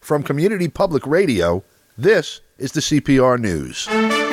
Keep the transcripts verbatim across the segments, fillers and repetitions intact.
From Community Public Radio, this is the C P R News.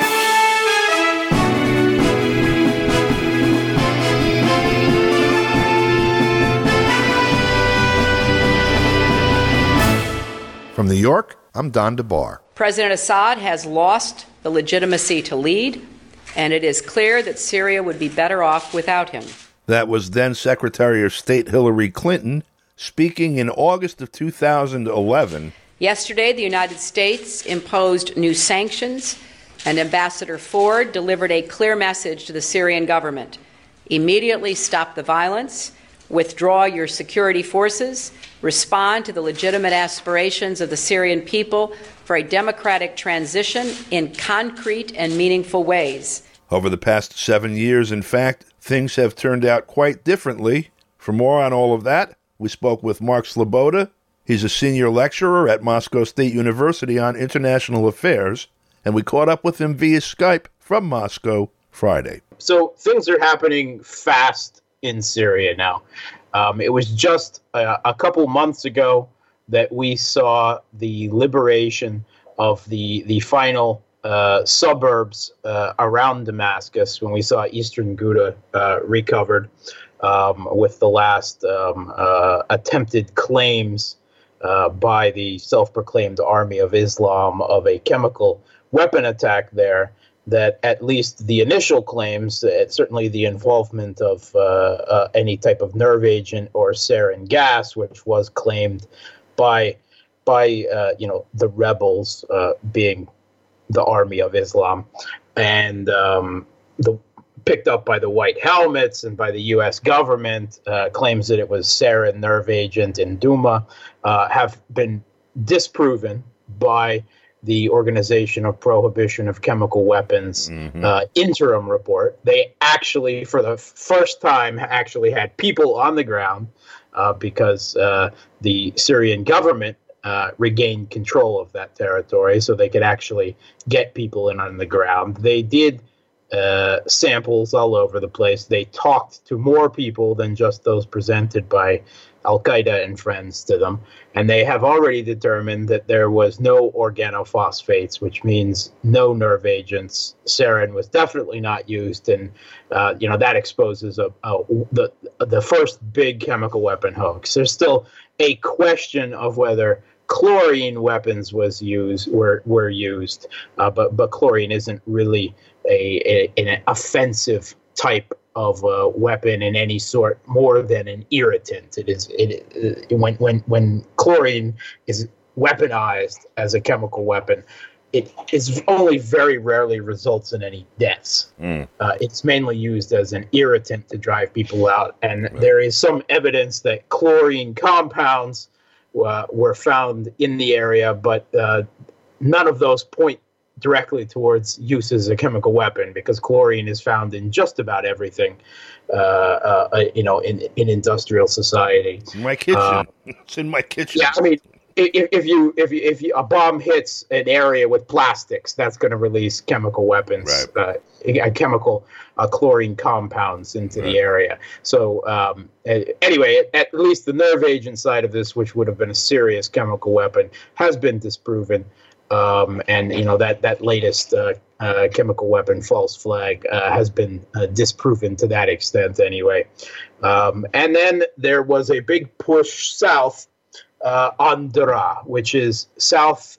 From New York, I'm Don DeBar. President Assad has lost the legitimacy to lead, and it is clear that Syria would be better off without him. That was then Secretary of State Hillary Clinton speaking in August of two thousand eleven. Yesterday, the United States imposed new sanctions, and Ambassador Ford delivered a clear message to the Syrian government. Immediately stop the violence, withdraw your security forces, respond to the legitimate aspirations of the Syrian people for a democratic transition in concrete and meaningful ways. Over the past seven years, in fact, things have turned out quite differently. For more on all of that, we spoke with Mark Sloboda. He's a senior lecturer at Moscow State University on International Affairs, and we caught up with him via Skype from Moscow Friday. So things are happening fast in Syria now. Um, it was just a, a couple months ago that we saw the liberation of the the final uh, suburbs uh, around Damascus, when we saw eastern Ghouta uh, recovered um, with the last um, uh, attempted claims uh, by the self-proclaimed Army of Islam of a chemical weapon attack there. That at least the initial claims, uh, certainly the involvement of uh, uh, any type of nerve agent or sarin gas, which was claimed by by uh, you know the rebels, uh, being the Army of Islam, and um, the picked up by the White Helmets and by the U S government, uh, claims that it was sarin nerve agent in Douma, uh, have been disproven by the Organization of Prohibition of Chemical Weapons mm-hmm. uh, interim report. They actually, for the first time, actually had people on the ground uh, because uh, the Syrian government uh, regained control of that territory, so they could actually get people in on the ground. They did uh, samples all over the place. They talked to more people than just those presented by Al-Qaeda and friends to them, and they have already determined that there was no organophosphates, which means no nerve agents. Sarin was definitely not used, and uh, you know that exposes a, a, the the first big chemical weapon hoax. There's still a question of whether chlorine weapons was used were were used, uh, but but chlorine isn't really a, a an offensive type of a weapon in any sort, more than an irritant. It is it, it when when when chlorine is weaponized as a chemical weapon, it is only very rarely results in any deaths. Mm. Uh, it's mainly used as an irritant to drive people out, and right. there is some evidence that chlorine compounds uh, were found in the area, but uh, none of those point directly towards use as a chemical weapon, because chlorine is found in just about everything, uh, uh, you know, in, in industrial society. It's in my kitchen. Uh, it's in my kitchen. Yeah, I mean, if, if you if you if you, a bomb hits an area with plastics, that's going to release chemical weapons, right. uh, chemical uh, chlorine compounds into right. the area. So um, anyway, at, at least the nerve agent side of this, which would have been a serious chemical weapon, has been disproven. Um, and, you know, that, that latest uh, uh, chemical weapon false flag uh, has been uh, disproven to that extent anyway. Um, and then there was a big push south uh, on Daraa, which is south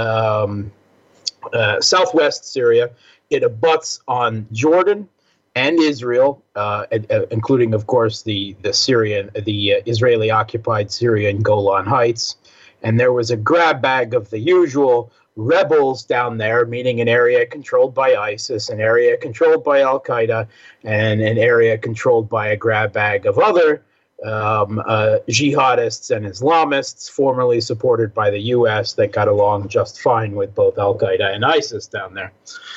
um, uh, southwest Syria. It abuts on Jordan and Israel, uh, uh, including, of course, the, the Syrian, the uh, Israeli-occupied Syrian Golan Heights. And there was a grab bag of the usual rebels down there, meaning an area controlled by ISIS, an area controlled by Al-Qaeda, and an area controlled by a grab bag of other um, uh, jihadists and Islamists, formerly supported by the U S, that got along just fine with both Al-Qaeda and ISIS down there.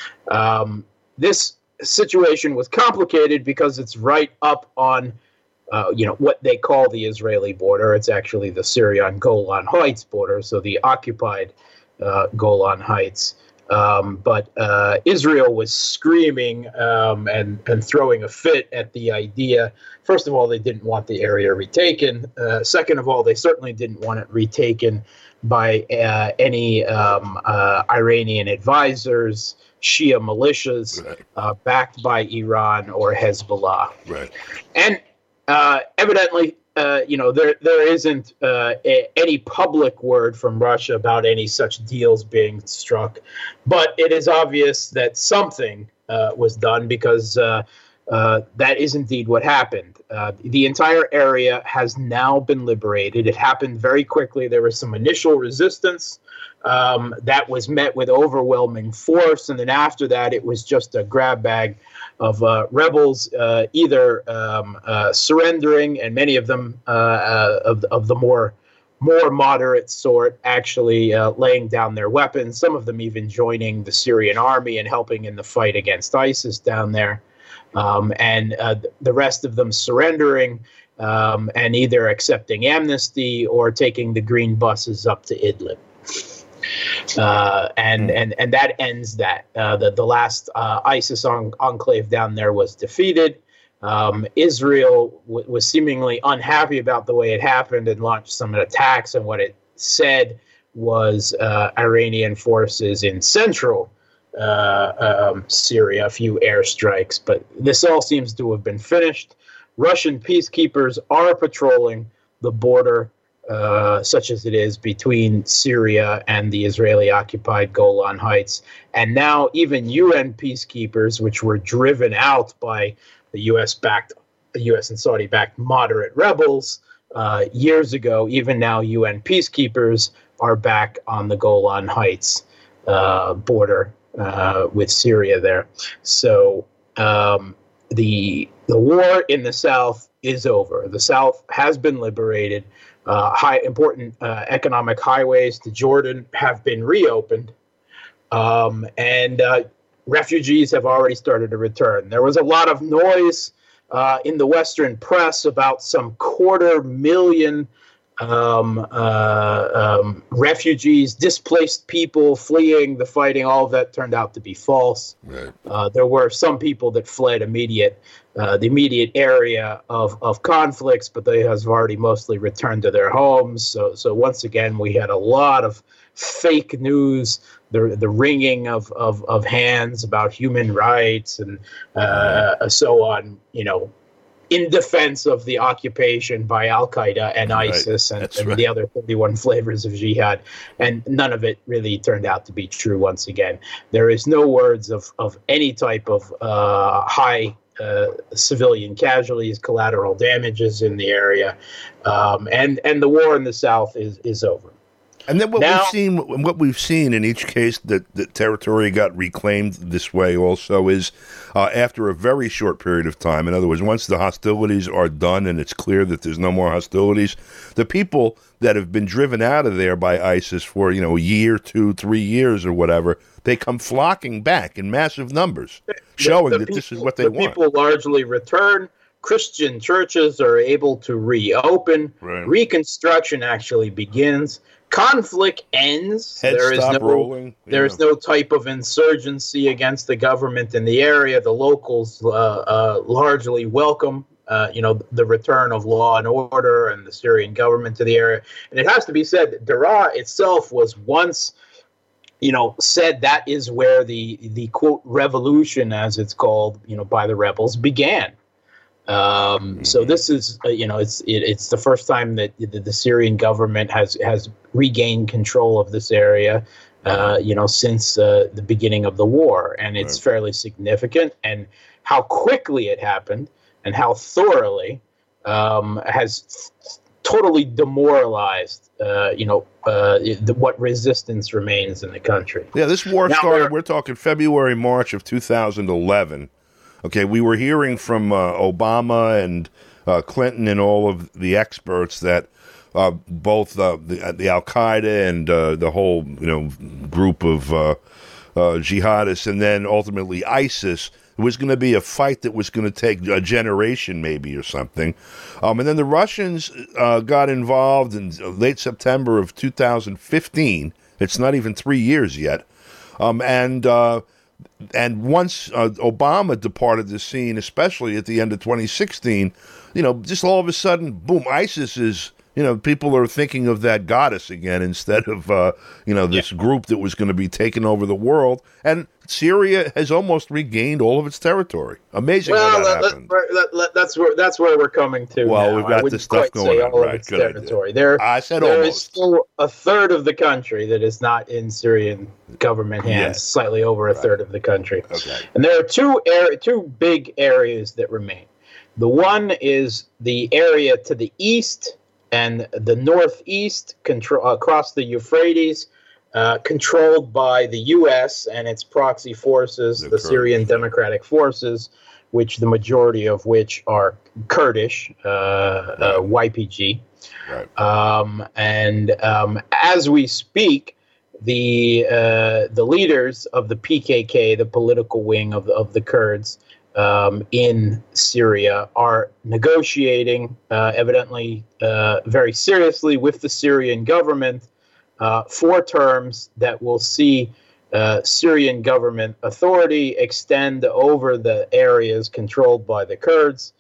Um, this situation was complicated because it's right up on Uh, you know, what they call the Israeli border. It's actually the Syrian Golan Heights border, so the occupied uh, Golan Heights. Um, but uh, Israel was screaming um, and, and throwing a fit at the idea. First of all, they didn't want the area retaken. Uh, second of all, they certainly didn't want it retaken by uh, any um, uh, Iranian advisors, Shia militias, right. uh, backed by Iran or Hezbollah. Right. And uh, evidently, uh, you know, there there isn't uh, a, any public word from Russia about any such deals being struck, but it is obvious that something uh, was done because uh, uh, that is indeed what happened. Uh, the entire area has now been liberated. It happened very quickly. There was some initial resistance um, that was met with overwhelming force, and then after that, it was just a grab bag of uh, rebels, uh, either um, uh, surrendering, and many of them uh, uh, of, of the more more moderate sort, actually uh, laying down their weapons. Some of them even joining the Syrian army and helping in the fight against ISIS down there. Um, and uh, the rest of them surrendering um, and either accepting amnesty or taking the green buses up to Idlib. Uh, and, and and that ends that. Uh, the, the last uh, ISIS en- enclave down there was defeated. Um, Israel w- was seemingly unhappy about the way it happened and launched some attacks. And what it said was uh, Iranian forces in central Uh, um, Syria, a few airstrikes, but this all seems to have been finished. Russian peacekeepers are patrolling the border, uh, such as it is, between Syria and the Israeli-occupied Golan Heights. And now even U N peacekeepers, which were driven out by the U S-backed, the U S and Saudi-backed moderate rebels uh, years ago, even now U N peacekeepers are back on the Golan Heights uh, border Uh, with Syria there. So um, the the war in the South is over. The South has been liberated. Uh, high important uh, economic highways to Jordan have been reopened. Um, and uh, refugees have already started to return. There was a lot of noise uh, in the Western press about some quarter million Um, uh, um, refugees, displaced people fleeing the fighting. All of that turned out to be false. Right. Uh, there were some people that fled immediate, uh, the immediate area of, of conflicts, but they have already mostly returned to their homes. So, so once again, we had a lot of fake news, the the wringing of, of, of hands about human rights and uh, so on, you know, in defense of the occupation by Al-Qaeda and right. ISIS and, and right. the other thirty-one flavors of jihad. And none of it really turned out to be true once again. There is no words of, of any type of uh, high uh, civilian casualties, collateral damages in the area. Um, and, and the war in the South is, is over. And then what now, we've seen, what we've seen in each case that the territory got reclaimed this way also is uh, after a very short period of time. In other words, once the hostilities are done and it's clear that there's no more hostilities, the people that have been driven out of there by ISIS for, you know, a year, two, three years or whatever, they come flocking back in massive numbers, showing the, the that people, this is what they the want. People largely return. Christian churches are able to reopen. Right. Reconstruction actually begins. Conflict ends. Heads there is stop no rolling. Yeah. there is no type of insurgency against the government in the area. The locals uh, uh, largely welcome, uh, you know, the return of law and order and the Syrian government to the area. And it has to be said that Daraa itself was once, you know, said that is where the the quote revolution, as it's called, you know, by the rebels began. Um, so this is, uh, you know, it's it, it's the first time that the, the Syrian government has has regained control of this area, uh, you know, since uh, the beginning of the war, and it's right. fairly significant. And how quickly it happened, and how thoroughly, um, has th- totally demoralized, uh, you know, uh, the, what resistance remains in the country. Yeah, this war now, started. We're talking February, March of two thousand eleven. Okay, we were hearing from uh, Obama and uh, Clinton and all of the experts that uh, both uh, the, the Al-Qaeda and uh, the whole, you know, group of uh, uh, jihadists, and then ultimately ISIS, it was going to be a fight that was going to take a generation maybe or something. Um, and then the Russians uh, got involved in late September of two thousand fifteen. It's not even three years yet. Um, and uh, and once uh, Obama departed the scene, especially at the end of twenty sixteen, you know, just all of a sudden, boom, ISIS is, you know, people are thinking of that goddess again instead of, uh, you know, this yeah. group that was going to be taking over the world. And Syria has almost regained all of its territory. Amazing well, how that, that happened. That, that, that's where that's where we're coming to. Well, now. we've got this stuff going on, right? Good territory. Idea. There, I said there almost. is still a third of the country that is not in Syrian government hands. Yes. Slightly over a right. third of the country. Okay. And there are two air, two big areas that remain. The one is the area to the east and the northeast, control across the Euphrates. Uh, controlled by the U S and its proxy forces, the, the Syrian Democratic Forces, which the majority of which are Kurdish, uh, right. uh, Y P G. Right. Um, and um, as we speak, the uh, the leaders of the P K K, the political wing of the, of the Kurds um, in Syria, are negotiating, uh, evidently uh, very seriously, with the Syrian government. Uh, for terms that will see uh, Syrian government authority extend over the areas controlled by the Kurds,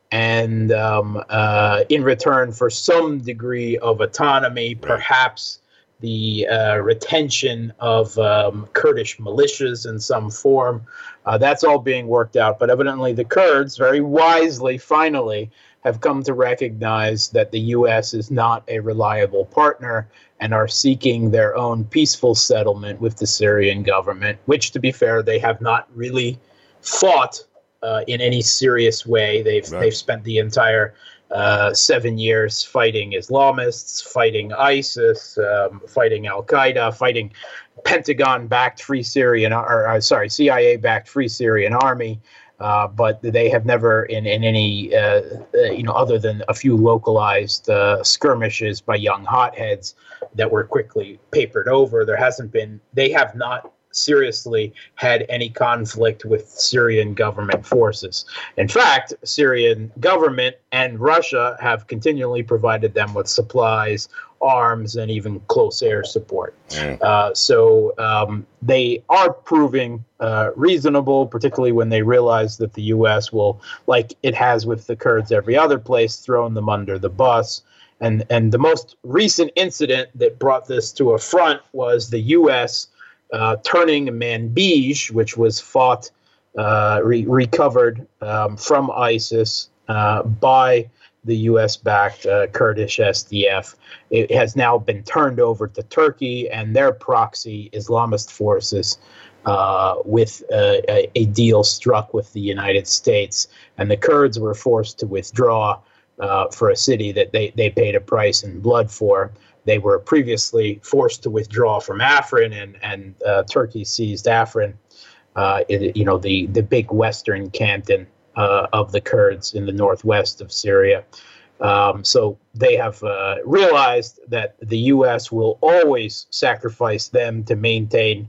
and um, uh, in return for some degree of autonomy, perhaps the uh, retention of um, Kurdish militias in some form. Uh, that's all being worked out. But evidently the Kurds, very wisely, finally, have come to recognize that the U S is not a reliable partner and are seeking their own peaceful settlement with the Syrian government, which, to be fair, they have not really fought uh, in any serious way. They've right. they've spent the entire uh, seven years fighting Islamists, fighting ISIS, um, fighting Al-Qaeda, fighting Pentagon-backed Free Syrian, or uh, sorry, C I A-backed Free Syrian Army. Uh, but they have never, in, in any, uh, uh, you know, other than a few localized uh, skirmishes by young hotheads that were quickly papered over, there hasn't been, they have not seriously had any conflict with Syrian government forces. In fact, Syrian government and Russia have continually provided them with supplies, arms, and even close air support. Mm. Uh, so um, they are proving uh, reasonable, particularly when they realize that the U S will, like it has with the Kurds every other place, thrown them under the bus. And, and the most recent incident that brought this to a front was the U S uh, turning Manbij, which was fought, uh, re- recovered um, from ISIS uh, by the U S-backed uh, Kurdish S D F. It has now been turned over to Turkey and their proxy Islamist forces uh, with uh, a, a deal struck with the United States. And the Kurds were forced to withdraw uh, for a city that they, they paid a price in blood for. They were previously forced to withdraw from Afrin, and, and uh, Turkey seized Afrin, uh, it, you know, the, the big western canton Uh, of the Kurds in the northwest of Syria. Um, so they have uh, realized that the U S will always sacrifice them to maintain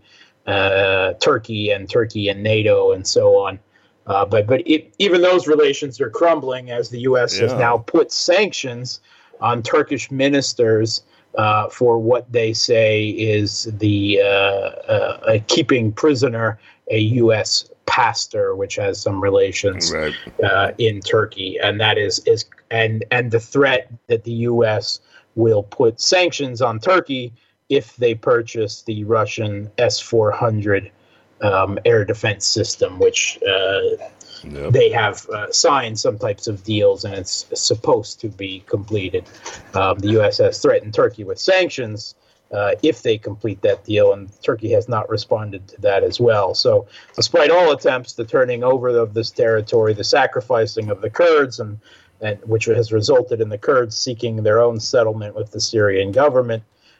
uh, Turkey and Turkey and NATO and so on. Uh, but but it, even those relations are crumbling as the U S yeah. has now put sanctions on Turkish ministers uh, for what they say is the uh, uh, keeping prisoner a U S pastor, which has some relations right. uh, in Turkey, and that is is and and the threat that the U S will put sanctions on Turkey if they purchase the Russian S four hundred um, air defense system, which uh, yep. they have uh, signed some types of deals, and it's supposed to be completed. Um, the U S has threatened Turkey with sanctions Uh, if they complete that deal, and Turkey has not responded to that as well. So despite all attempts, the turning over of this territory, the sacrificing of the Kurds, and, and which has resulted in the Kurds seeking their own settlement with the Syrian government,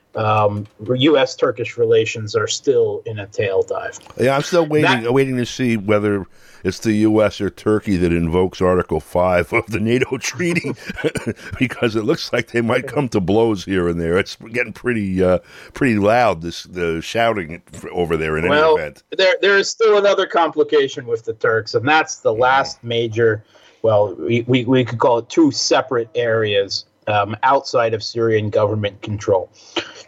um, U S Turkish relations are still in a tail dive. Yeah, I'm still waiting, that, waiting to see whether it's the U S or Turkey that invokes Article five of the NATO treaty, because it looks like they might come to blows here and there. It's getting pretty uh, pretty loud, this the shouting over there in well, any event. There, there is still another complication with the Turks, and that's the last major, well, we, we, we could call it two separate areas um, outside of Syrian government control.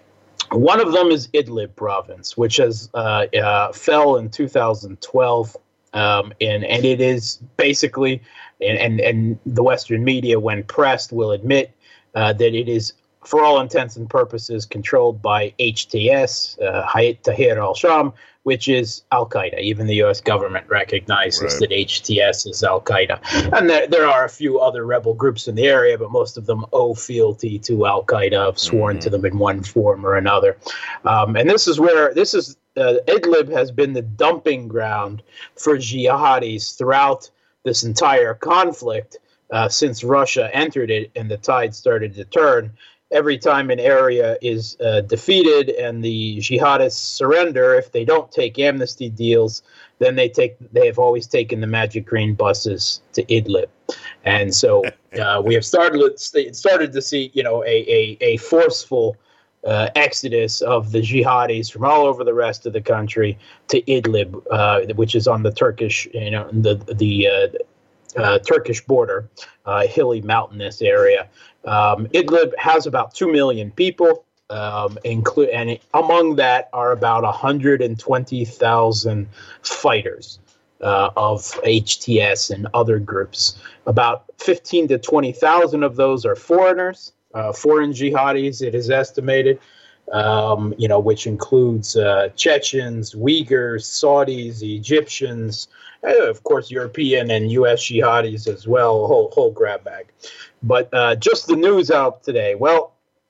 One of them is Idlib province, which has uh, uh, fell in two thousand twelve, um, and and it is basically, and, and and the Western media, when pressed, will admit uh, that it is, for all intents and purposes, controlled by H T S, uh, Hayat Tahrir al-Sham, which is al-Qaeda. Even the U S government recognizes right. that H T S is al-Qaeda. And there, there are a few other rebel groups in the area, but most of them owe fealty to al-Qaeda, have sworn mm-hmm. to them in one form or another. Um, and this is where, this is, uh, Idlib has been the dumping ground for jihadis throughout this entire conflict uh, since Russia entered it and the tide started to turn. Every time an area is uh, defeated and the jihadists surrender, if they don't take amnesty deals, then they take. They have always taken the magic green buses to Idlib, and so uh, we have started started to see, you know, a a, a forceful uh, exodus of the jihadis from all over the rest of the country to Idlib, uh, which is on the Turkish, you know, the the uh, uh, Turkish border, uh, hilly mountainous area. Um, Idlib has about two million people, um, include, and among that are about one hundred twenty thousand fighters uh, of H T S and other groups. About fifteen to twenty thousand of those are foreigners, uh, foreign jihadis, it is estimated, um, you know, which includes uh, Chechens, Uyghurs, Saudis, Egyptians, uh, of course, European and U S jihadis as well, whole, whole grab bag. But uh, just the news out today. Well,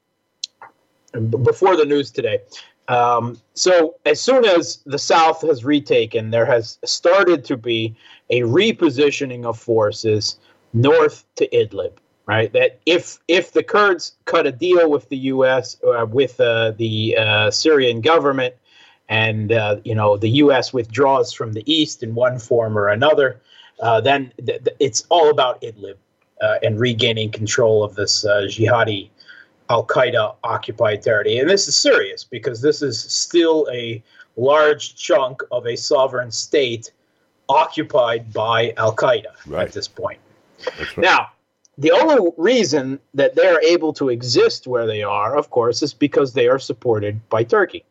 before the news today. Um, so as soon as the South has retaken, there has started to be a repositioning of forces north to Idlib, right? That if if the Kurds cut a deal with the U S, uh, with uh, the uh, Syrian government, and, uh, you know, the U S withdraws from the east in one form or another, uh, then th- th- it's all about Idlib. Uh, and regaining control of this uh, jihadi al-Qaeda occupied territory. And this is serious because this is still a large chunk of a sovereign state occupied by al-Qaeda right. at this point. Right. Now, the only reason that they're able to exist where they are, of course, is because they are supported by Turkey.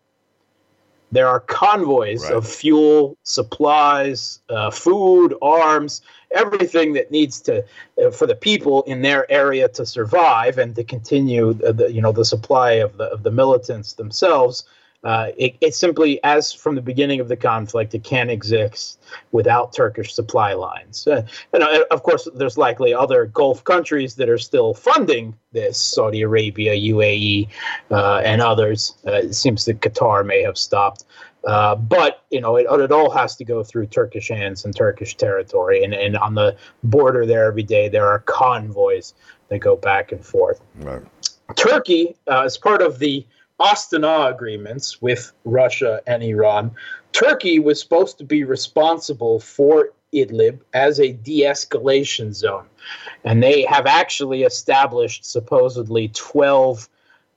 There are convoys right. of fuel, supplies, uh, food, arms, everything that needs to uh, for the people in their area to survive and to continue the, the you know the supply of the of the militants themselves. Uh, it, it simply, as from the beginning of the conflict, it can't exist without Turkish supply lines. Uh, and uh, of course, there's likely other Gulf countries that are still funding this: Saudi Arabia, U A E, uh, and others. Uh, it seems that Qatar may have stopped. Uh, but, you know, it, it all has to go through Turkish hands and Turkish territory. And, and on the border there every day, there are convoys that go back and forth. Right. Turkey, uh, as part of the Astana agreements with Russia and Iran, Turkey was supposed to be responsible for Idlib as a de-escalation zone. And they have actually established supposedly twelve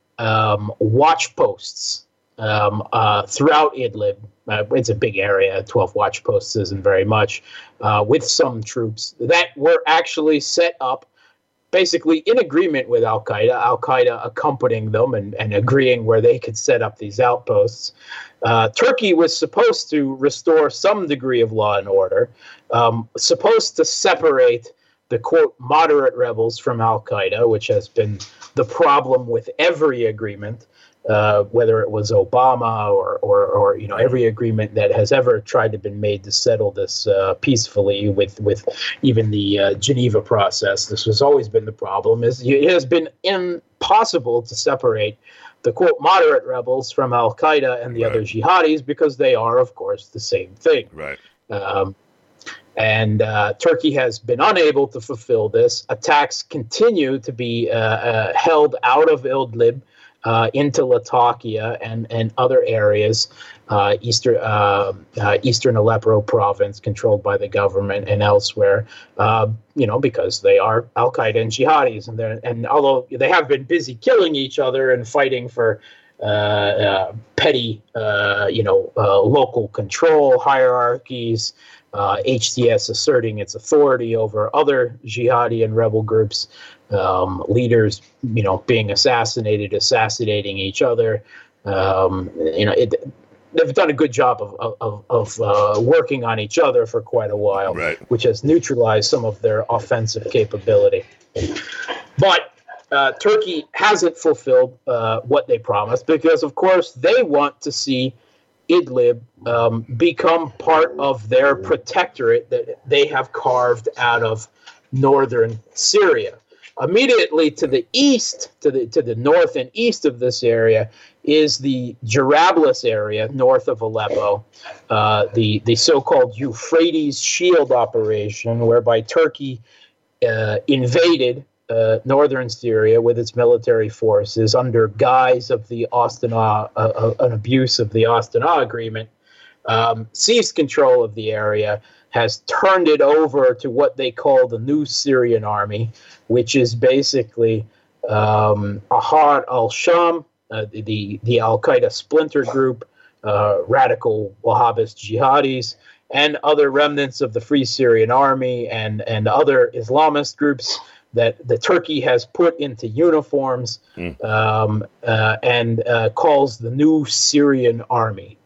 um, watch posts Um, uh, throughout Idlib. Uh, it's a big area, twelve watch posts isn't very much, uh, with some troops that were actually set up basically in agreement with al-Qaeda, al-Qaeda accompanying them and, and agreeing where they could set up these outposts. Uh, Turkey was supposed to restore some degree of law and order, um, supposed to separate the, quote, moderate rebels from al-Qaeda, which has been the problem with every agreement. Uh, whether it was Obama or, or, or, you know, every agreement that has ever tried to been made to settle this uh, peacefully with, with even the uh, Geneva process. This has always been the problem. Is it has been impossible to separate the, quote, moderate rebels from al-Qaeda and the right. other jihadis because they are, of course, the same thing. Right. Um, and uh, Turkey has been unable to fulfill this. Attacks continue to be uh, uh, held out of Idlib, Uh, into Latakia and, and other areas, uh, Eastern uh, uh, Eastern Aleppo province controlled by the government and elsewhere, uh, you know, because they are al-Qaeda and jihadis. And, and although they have been busy killing each other and fighting for uh, uh, petty, uh, you know, uh, local control hierarchies, uh, H T S asserting its authority over other jihadi and rebel groups, um, leaders, you know, being assassinated, assassinating each other. Um, you know, it, they've done a good job of of, of uh, working on each other for quite a while, right. which has neutralized some of their offensive capability. But uh, Turkey hasn't fulfilled uh, what they promised because, of course, they want to see Idlib um, become part of their protectorate that they have carved out of northern Syria. Immediately to the east, to the to the north and east of this area, is the Jarablus area north of Aleppo, uh, the the so-called Euphrates Shield operation, whereby Turkey uh, invaded uh, northern Syria with its military forces under guise of the Astana, uh, uh, an abuse of the Astana Agreement, um, seized control of the area, has turned it over to what they call the new Syrian army, which is basically um, Ahrar al-Sham, uh, the, the al-Qaeda splinter group, uh, radical Wahhabist jihadis, and other remnants of the Free Syrian Army and, and other Islamist groups that the Turkey has put into uniforms mm. um, uh, and uh, calls the new Syrian army.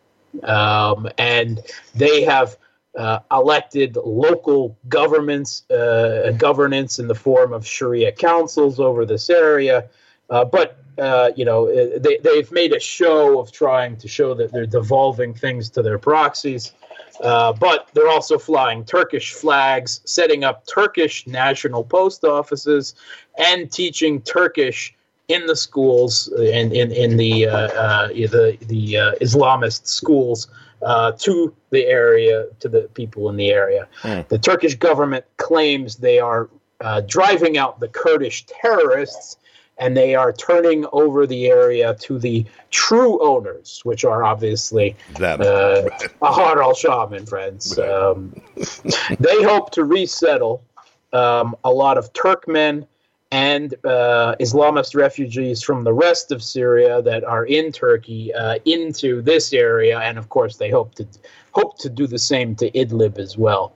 Um, and they have uh, elected local governments, uh, governance in the form of Sharia councils over this area. Uh, but, uh, you know, they, they've made a show of trying to show that they're devolving things to their proxies. Uh, but they're also flying Turkish flags, setting up Turkish national post offices, and teaching Turkish in the schools and in, in, in the uh, uh, the the uh, Islamist schools uh, to the area, to the people in the area. Mm. The Turkish government claims they are uh, driving out the Kurdish terrorists, and they are turning over the area to the true owners, which are obviously uh, Ahrar al-Sham and friends. Right. Um, they hope to resettle um, a lot of Turkmen and uh, Islamist refugees from the rest of Syria that are in Turkey uh, into this area, and of course they hope to hope to do the same to Idlib as well.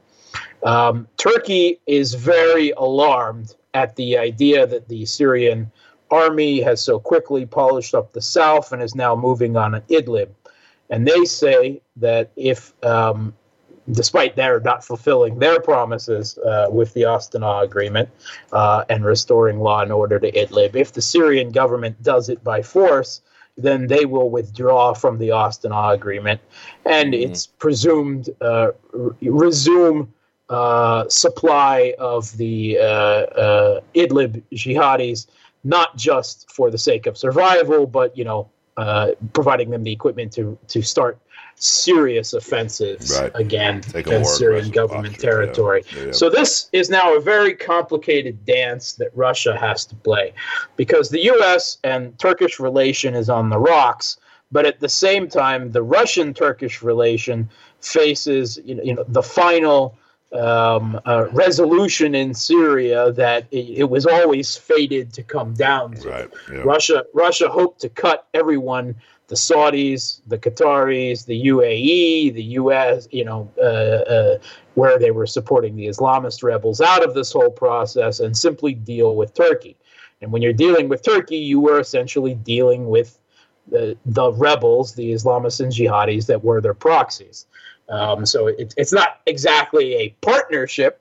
Um, Turkey is very alarmed at the idea that the Syrian army has so quickly polished up the south and is now moving on Idlib. And they say that if, um, despite their not fulfilling their promises uh, with the Astana Agreement uh, and restoring law and order to Idlib, if the Syrian government does it by force, then they will withdraw from the Astana Agreement. And mm-hmm. it's presumed uh, re- resume uh, supply of the uh, uh, Idlib jihadis, not just for the sake of survival, but, you know, uh, providing them the equipment to, to start serious offensives right. again against Syrian government posture, territory. Yeah. Yeah. So this is now a very complicated dance that Russia has to play, because the U S and Turkish relation is on the rocks, but at the same time, the Russian-Turkish relation faces, you know, you know the final Um, uh, resolution in Syria that it, it was always fated to come down to. Right, yeah. Russia, Russia hoped to cut everyone, the Saudis, the Qataris, the U A E, the U S, you know, uh, uh, where they were supporting the Islamist rebels, out of this whole process and simply deal with Turkey. And when you're dealing with Turkey, you were essentially dealing with the, the rebels, the Islamists and jihadis that were their proxies. Um, so it, it's not exactly a partnership,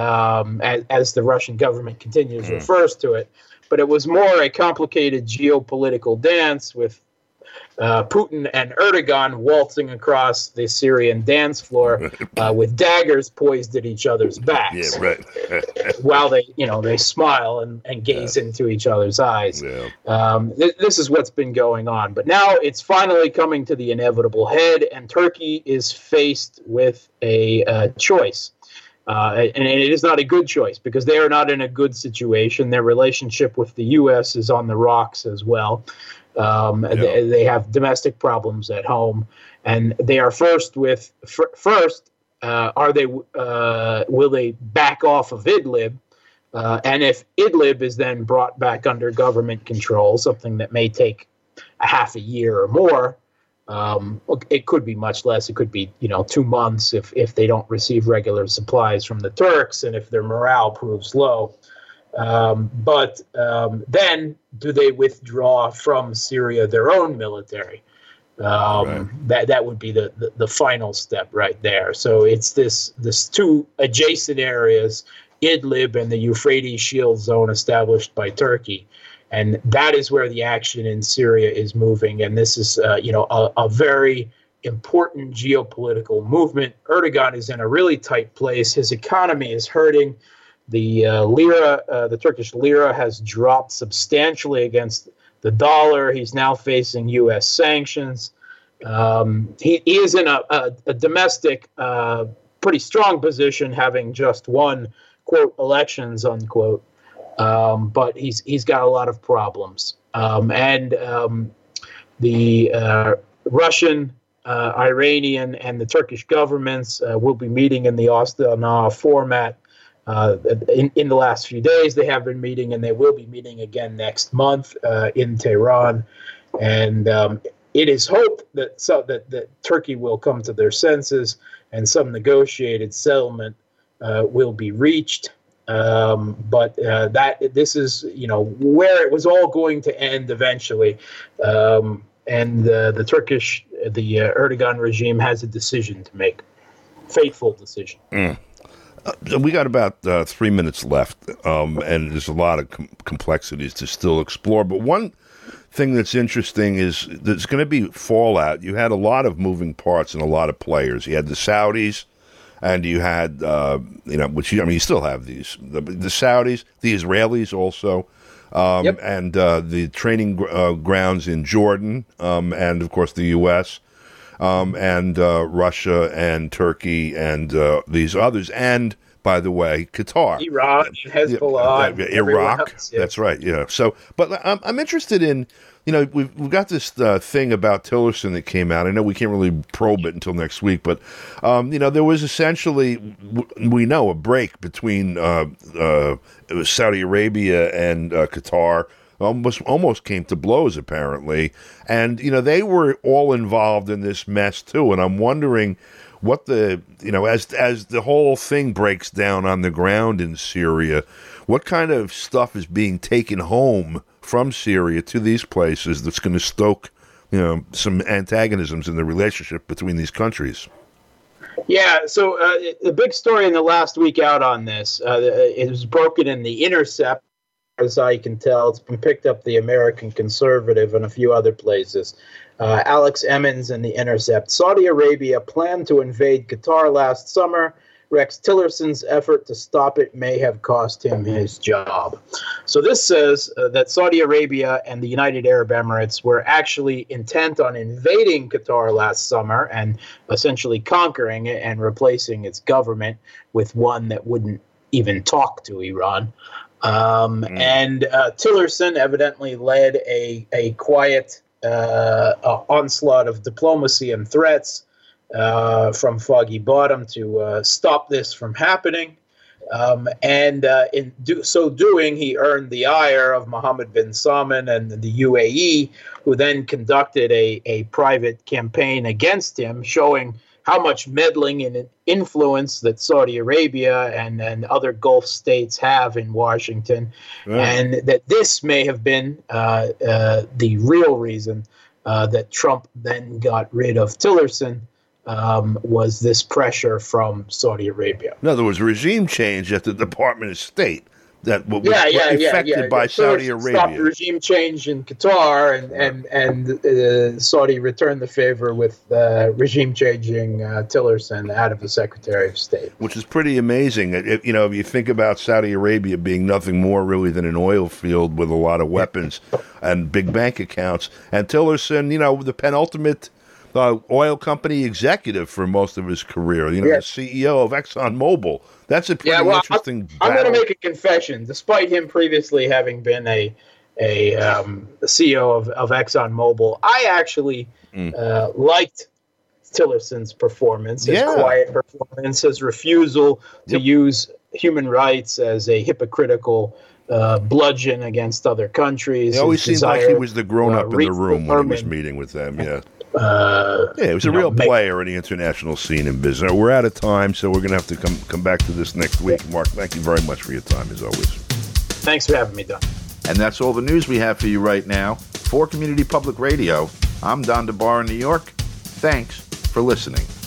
um, as, as the Russian government continues mm. refers to it, but it was more a complicated geopolitical dance with uh, Putin and Erdogan waltzing across the Syrian dance floor uh, with daggers poised at each other's backs. Yeah, right. While they, you know, they smile and, and gaze yeah. into each other's eyes. Yeah. Um, th- this is what's been going on. But now it's finally coming to the inevitable head, and Turkey is faced with a uh, choice. Uh, and it is not a good choice, because they are not in a good situation. Their relationship with the U S is on the rocks as well. Um, yeah. they, they have domestic problems at home, and they are first with f- first. Uh, are they? Uh, will they back off of Idlib? Uh, and if Idlib is then brought back under government control, something that may take a half a year or more, um, it could be much less. It could be, you know, two months if if they don't receive regular supplies from the Turks, and if their morale proves low. Um, but um, then do they withdraw from Syria their own military? Um, right. That that would be the, the, the final step right there. So it's this this two adjacent areas, Idlib and the Euphrates Shield Zone established by Turkey, and that is where the action in Syria is moving. And this is uh, you know a, a very important geopolitical movement. Erdogan is in a really tight place. His economy is hurting. The uh, lira, uh, the Turkish lira, has dropped substantially against the dollar. He's now facing U S sanctions. Um, he, he is in a, a, a domestic, uh, pretty strong position, having just won, quote, elections, unquote. Um, but he's he's got a lot of problems. Um, and um, the uh, Russian, uh, Iranian, and the Turkish governments uh, will be meeting in the Astana format. Uh, in, in the last few days, they have been meeting, and they will be meeting again next month uh, in Tehran. And um, it is hoped that so that, that Turkey will come to their senses and some negotiated settlement uh, will be reached. Um, but uh, that this is, you know, where it was all going to end eventually. Um, and uh, the Turkish, the uh, Erdogan regime has a decision to make, fateful decision. Mm. Uh, we got about uh, three minutes left, um, and there's a lot of com- complexities to still explore. But one thing that's interesting is there's going to be fallout. You had a lot of moving parts and a lot of players. You had the Saudis, and you had, uh, you know, which you, I mean, you still have these, the, the Saudis, the Israelis also, um, yep. and uh, the training uh, grounds in Jordan, um, and, of course, the U S, Um, and uh, Russia and Turkey and uh, these others, and by the way, Qatar, Iran, Hezbollah, uh, uh, Iraq. Else, yeah. That's right. Yeah. So, but I'm, I'm interested in, you know, we've we've got this uh, thing about Tillerson that came out. I know we can't really probe it until next week, but um, you know, there was essentially, we know, a break between uh, uh, Saudi Arabia and uh, Qatar. Almost almost came to blows, apparently. And, you know, they were all involved in this mess, too. And I'm wondering what the, you know, as as the whole thing breaks down on the ground in Syria, what kind of stuff is being taken home from Syria to these places that's going to stoke, you know, some antagonisms in the relationship between these countries? Yeah, so uh, the big story in the last week out on this, uh, it was broken in The Intercept. As I can tell, it's been picked up the American Conservative and a few other places. Uh, Alex Emmons in The Intercept. Saudi Arabia planned to invade Qatar last summer. Rex Tillerson's effort to stop it may have cost him his job. So this says uh, that Saudi Arabia and the United Arab Emirates were actually intent on invading Qatar last summer and essentially conquering it and replacing its government with one that wouldn't even talk to Iran. Um, mm. And uh, Tillerson evidently led a, a quiet uh, uh, onslaught of diplomacy and threats uh, from Foggy Bottom to uh, stop this from happening. Um, and uh, in do, so doing, he earned the ire of Mohammed bin Salman and the U A E, who then conducted a, a private campaign against him, showing how much meddling and influence that Saudi Arabia and, and other Gulf states have in Washington, right. And that this may have been uh, uh, the real reason uh, that Trump then got rid of Tillerson, um, was this pressure from Saudi Arabia. In other words, regime change at the Department of State that was yeah, yeah, affected yeah, yeah. by Saudi Tillerson Arabia. Stopped regime change in Qatar, and and and uh, Saudi returned the favor with uh, regime changing uh, Tillerson out of the Secretary of State, which is pretty amazing. If, you know, if you think about Saudi Arabia being nothing more really than an oil field with a lot of weapons and big bank accounts, and Tillerson, you know, the penultimate uh, oil company executive for most of his career, you know, yes. the C E O of ExxonMobil. That's a pretty yeah, well, interesting I'm, I'm going to make a confession. Despite him previously having been a a um, C E O of, of ExxonMobil, I actually mm. uh, liked Tillerson's performance, his yeah. quiet performance, his refusal to yep. use human rights as a hypocritical uh, bludgeon against other countries. He always seemed like he was the grown-up uh, in the room when he was meeting with them, yeah. Uh, yeah, he was a real know, player make, in the international scene in business. We're out of time, so we're going to have to come come back to this next week. Mark, thank you very much for your time, as always. Thanks for having me, Don. And that's all the news we have for you right now. For Community Public Radio, I'm Don DeBar in New York. Thanks for listening.